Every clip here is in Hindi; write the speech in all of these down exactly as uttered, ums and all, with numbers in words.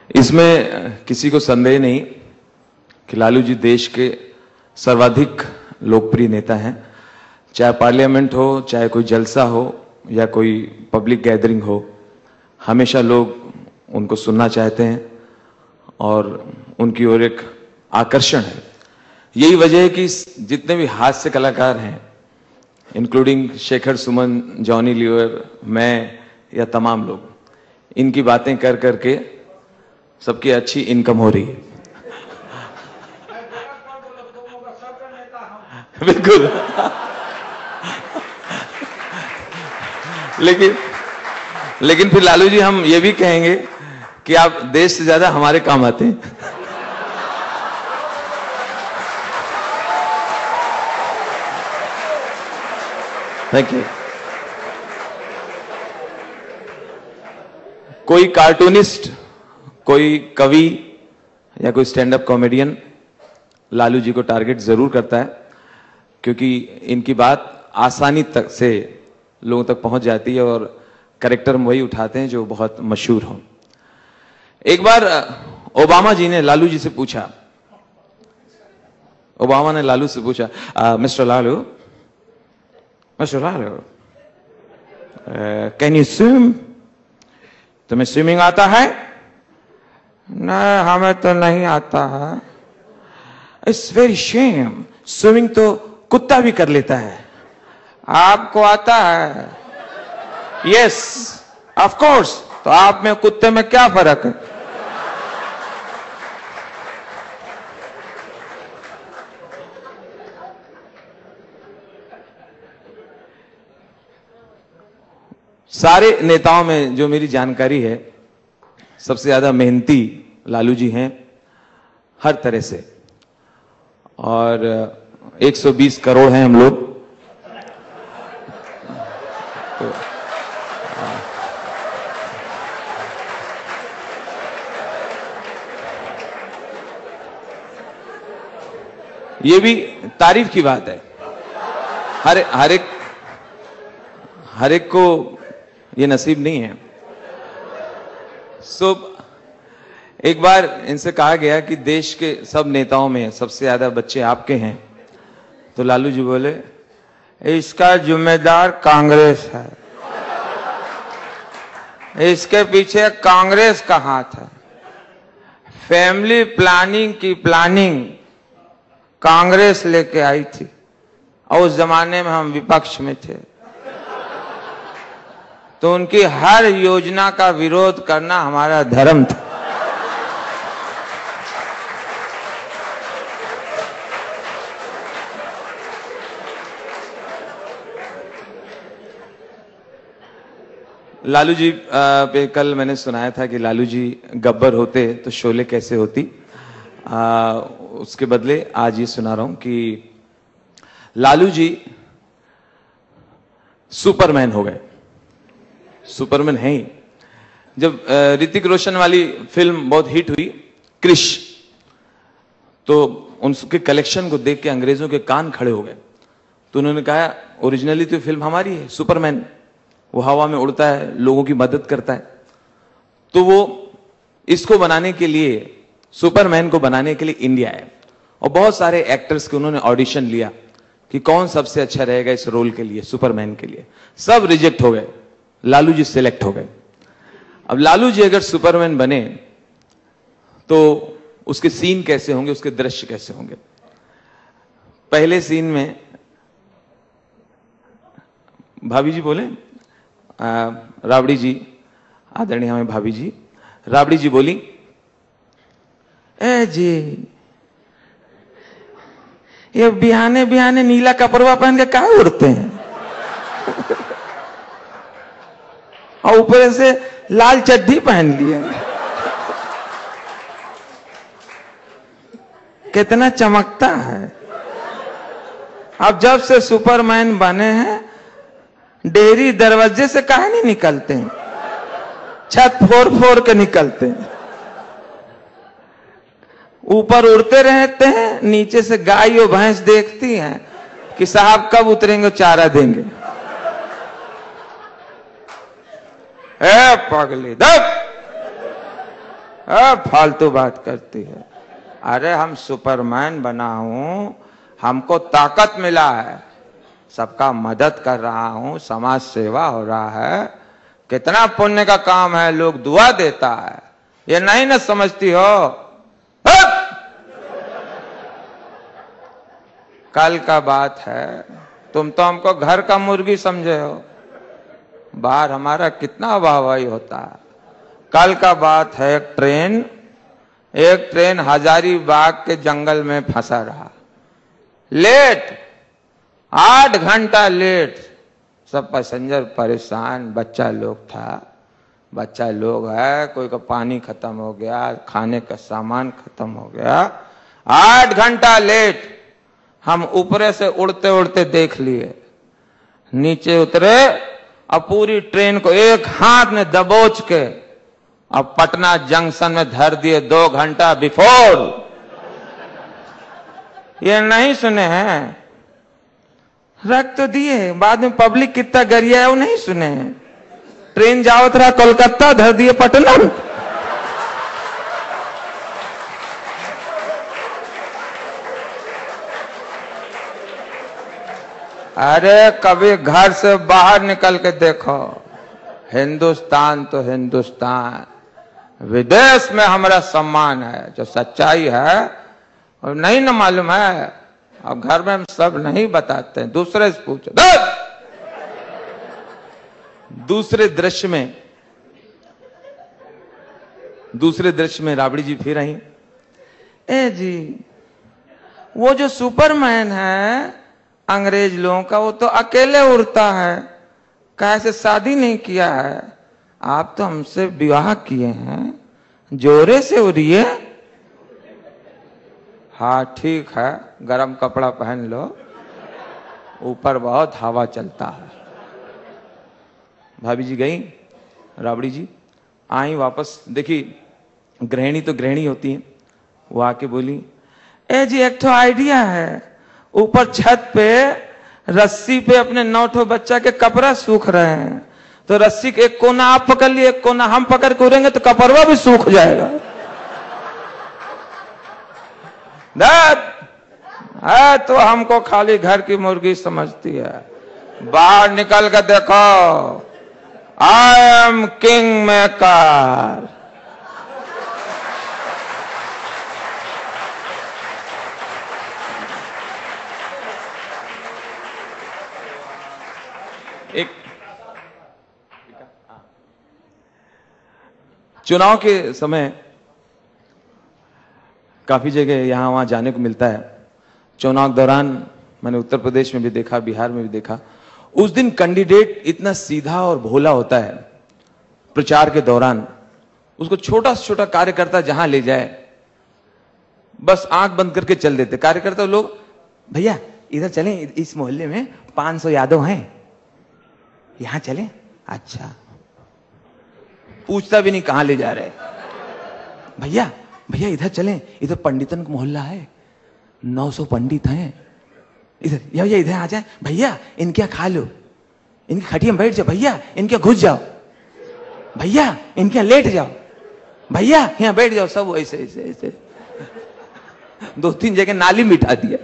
इसमें किसी को संदेह नहीं कि लालू जी देश के सर्वाधिक लोकप्रिय नेता हैं। चाहे पार्लियामेंट हो, चाहे कोई जलसा हो या कोई पब्लिक गैदरिंग हो, हमेशा लोग उनको सुनना चाहते हैं और उनकी ओर एक आकर्षण है। यही वजह है कि जितने भी हास्य कलाकार हैं, इंक्लूडिंग शेखर सुमन, जॉनी लीवर, मैं या तमाम लोग, इनकी बातें कर करके सबकी अच्छी इनकम हो रही है। बिल्कुल। लेकिन लेकिन फिर लालू जी हम ये भी कहेंगे कि आप देश से ज्यादा हमारे काम आते हैं। Thank you. कोई कार्टूनिस्ट, कोई कवि या कोई stand up comedian Lalu ji को टारगेट जरूर करता है, क्योंकि इनकी बात आसानी तक से लोगों तक पहुंच जाती है और कैरेक्टर वही उठाते हैं जो बहुत मशहूर हो। एक बार ओबामा जी ने लालू जी से पूछा, ओबामा ने लालू से पूछा, mister Lalu, mister Lalu, can you swim? तुम्हें स्विमिंग आता है? नहीं, हमें तो नहीं आता है। इट्स वेरी शेम, स्विमिंग तो कुत्ता भी कर लेता है, आपको आता है? Yes of course. तो आप में कुत्ते में क्या फर्क है? सारे नेताओं में जो मेरी जानकारी है, सबसे ज्यादा मेहनती लालू जी हैं हर तरह से, और एक सौ बीस करोड़ हैं हम लोग। तो ये भी तारीफ की बात है। हर हर एक हर एक को ये नसीब नहीं है। सो एक बार इनसे कहा गया कि देश के सब नेताओं में सबसे ज्यादा बच्चे आपके हैं, तो लालू जी बोले, इसका जिम्मेदार कांग्रेस है, इसके पीछे कांग्रेस का हाथ है। फैमिली प्लानिंग की प्लानिंग कांग्रेस लेके आई थी और उस जमाने में हम विपक्ष में थे, तो उनकी हर योजना का विरोध करना हमारा धर्म था। लालू जी पे कल मैंने सुनाया था कि लालू जी गब्बर होते तो शोले कैसे होती। आ, उसके बदले आज ये सुना रहा हूं कि लालू जी सुपरमैन हो गए। सुपरमैन है ही। जब ऋतिक रोशन वाली फिल्म बहुत हिट हुई, क्रिश, तो उनके कलेक्शन को देख के अंग्रेजों के कान खड़े हो गए। तो उन्होंने कहा, ओरिजिनली तो फिल्म हमारी है, सुपरमैन, वो हवा में उड़ता है, लोगों की मदद करता है। तो वो इसको बनाने के लिए, सुपरमैन को बनाने के लिए इंडिया आए और बहुत सारे एक्टर्स के उन्होंने ऑडिशन लिया कि कौन सबसे अच्छा रहेगा इस रोल के लिए, सुपरमैन के लिए। सब रिजेक्ट हो गए, लालू जी सिलेक्ट हो गए। अब लालू जी अगर सुपरमैन बने तो उसके सीन कैसे होंगे, उसके दृश्य कैसे होंगे। पहले सीन में भाभी जी बोले, आ, राबड़ी जी, आदरणीय हमें भाभी जी, राबड़ी जी बोली, ए जी, ये बिहाने बिहाने नीला कपड़वा पहन के काहे उड़ते हैं और ऊपर से लाल चड्डी पहन लिए, कितना चमकता है। अब जब से सुपरमैन बने हैं, डेयरी दरवाजे से काहे नहीं निकलते हैं, छत फोड़ फोड़ के निकलते हैं। ऊपर उड़ते रहते हैं, नीचे से गाय और भैंस देखती हैं कि साहब कब उतरेंगे, चारा देंगे। ए पगली दब, अ, फालतू बात करती है। अरे हम सुपरमैन बना हूं, हमको ताकत मिला है, सबका मदद कर रहा हूं, समाज सेवा हो रहा है, कितना पुण्य का काम है, लोग दुआ देता है, ये नहीं ना समझती हो? हट! कल का बात है, तुम तो हमको घर का मुर्गी समझे हो, बाहर हमारा कितना वाहवाही होता है। कल का बात है, एक ट्रेन एक ट्रेन हजारीबाग के जंगल में फंसा रहा, लेट, आठ घंटा लेट, सब पैसेंजर परेशान, बच्चा लोग था, बच्चा लोग है, कोई का पानी खत्म हो गया, खाने का सामान खत्म हो गया, आठ घंटा लेट। हम ऊपरे से उड़ते उड़ते देख लिए, नीचे उतरे, अब पूरी ट्रेन को एक हाथ में दबोच के अब पटना जंक्शन में धर दिए दो घंटा बिफोर। ये नहीं सुने हैं? रख तो दिए, बाद में पब्लिक कितना गरिया है वो नहीं सुने हैं। ट्रेन जावत रहा कोलकाता, धर दिए पटना। अरे कभी घर से बाहर निकल के देखो, हिंदुस्तान तो हिंदुस्तान, विदेश में हमारा सम्मान है, जो सच्चाई है और नहीं ना मालूम है। अब घर में हम सब नहीं बताते हैं, दूसरे से पूछो। दूसरे दृश्य में दूसरे दृश्य में राबड़ी जी फिर आई। ए जी, वो जो सुपरमैन है अंग्रेज लोगों का, वो तो अकेले उड़ता है, कैसे शादी नहीं किया है? आप तो हमसे विवाह किए हैं, जोरे से उड़िए। हाँ ठीक है, गरम कपड़ा पहन लो, ऊपर बहुत हवा चलता है। भाभी जी गई, राबड़ी जी आई वापस। देखी गृहिणी तो गृहिणी होती है, वो आके बोली, ए जी एक तो आइडिया है, ऊपर छत पे रस्सी पे अपने नौ ठो बच्चा के कपड़ा सूख रहे हैं, तो रस्सी के एक कोना आप पकड़ लिए, एक कोना हम पकड़ के उड़ेंगे तो कपड़वा भी सूख जाएगा। है तो हमको खाली घर की मुर्गी समझती है। बाहर निकल कर देखो, आई एम किंग मेकर। एक चुनाव के समय काफी जगह यहां वहां जाने को मिलता है। चुनाव के दौरान मैंने उत्तर प्रदेश में भी देखा, बिहार में भी देखा, उस दिन कैंडिडेट इतना सीधा और भोला होता है। प्रचार के दौरान उसको छोटा से छोटा कार्यकर्ता जहां ले जाए बस आंख बंद करके चल देते। कार्यकर्ता लोग, भैया इधर चलें, इस मोहल्ले में पांच सौ यादव हैं, यहां चलें। अच्छा, पूछता भी नहीं कहां ले जा रहे। भैया भैया इधर चलें, इधर पंडितन का मोहल्ला है, नौ सौ पंडित हैं, इधर या भैया इधर आ जाए। भैया इनके यहाँ खा लो, इनकी खटिया में बैठ जाओ, भैया इनके घुस जाओ, भैया इनके यहाँ लेट जाओ, भैया यहाँ बैठ जाओ। सब ऐसे ऐसे ऐसे दो तीन जगह नाली मिटा दिया।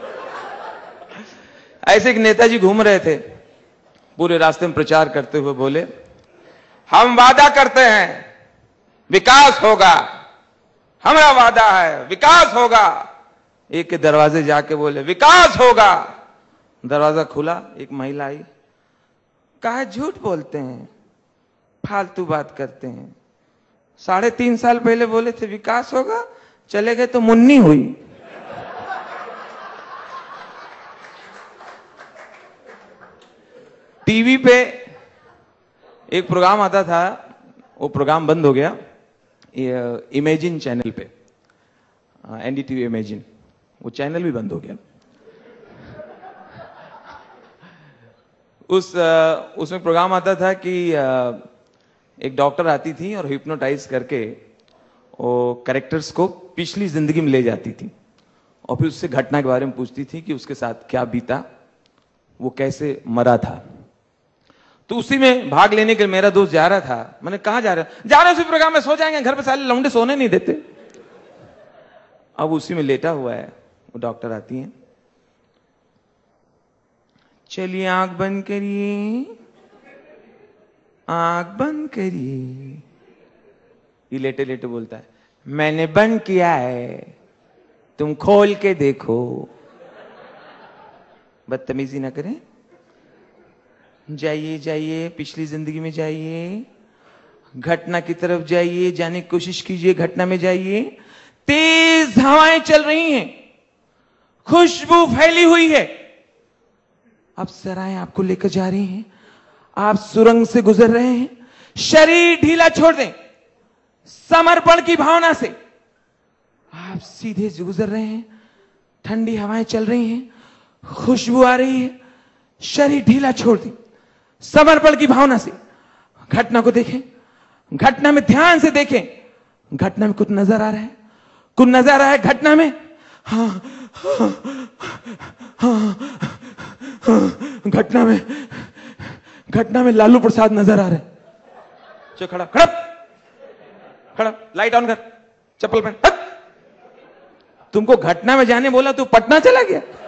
ऐसे एक नेताजी घूम रहे थे, पूरे रास्ते में प्रचार करते हुए बोले, हम वादा करते हैं विकास होगा, हमारा वादा है विकास होगा। एक के दरवाजे जाके बोले विकास होगा, दरवाजा खुला, एक महिला आई, काहे झूठ बोलते हैं, फालतू बात करते हैं, साढ़े तीन साल पहले बोले थे विकास होगा, चले गए तो मुन्नी हुई। टीवी पे एक प्रोग्राम आता था, वो प्रोग्राम बंद हो गया, इमेजिन चैनल पे, एनडीटीवी इमेजिन, वो चैनल भी बंद हो गया। उस उसमें प्रोग्राम आता था कि एक डॉक्टर आती थी और हिप्नोटाइज करके वो कैरेक्टर्स को पिछली जिंदगी में ले जाती थी और फिर उससे घटना के बारे में पूछती थी कि उसके साथ क्या बीता, वो कैसे मरा था। तो उसी में भाग लेने के लिए मेरा दोस्त जा रहा था। मैंने कहा जा रहा है? जा रहे उसी प्रोग्राम में, सो जाएंगे, घर पे साले लौंडे सोने नहीं देते। अब उसी में लेटा हुआ है, वो डॉक्टर आती है, चलिए आंख बंद करिए, आंख बंद करिए। ये लेटे लेटे बोलता है, मैंने बंद किया है, तुम खोल के देखो। बदतमीजी ना करें, जाइए जाइए, पिछली जिंदगी में जाइए, घटना की तरफ जाइए, जाने की कोशिश कीजिए, घटना में जाइए। तेज हवाएं चल रही हैं, खुशबू फैली हुई है, अप्सराएं आपको लेकर जा रही हैं, आप सुरंग से गुजर रहे हैं, शरीर ढीला छोड़ दें, समर्पण की भावना से आप सीधे से गुजर रहे हैं, ठंडी हवाएं चल रही हैं, खुशबू आ रही है, शरीर ढीला छोड़ दें, समर्पण की भावना से घटना को देखें, घटना में ध्यान से देखें, घटना में कुछ नजर आ रहा है, कुछ नजर आ रहा है घटना में, हाँ, हाँ, हाँ, हाँ, घटना में घटना में लालू प्रसाद नजर आ रहे हैं। चल खड़ा खड़ा खड़ा, लाइट ऑन कर, चप्पल पहन। तुमको घटना में जाने बोला, तू पटना चला गया।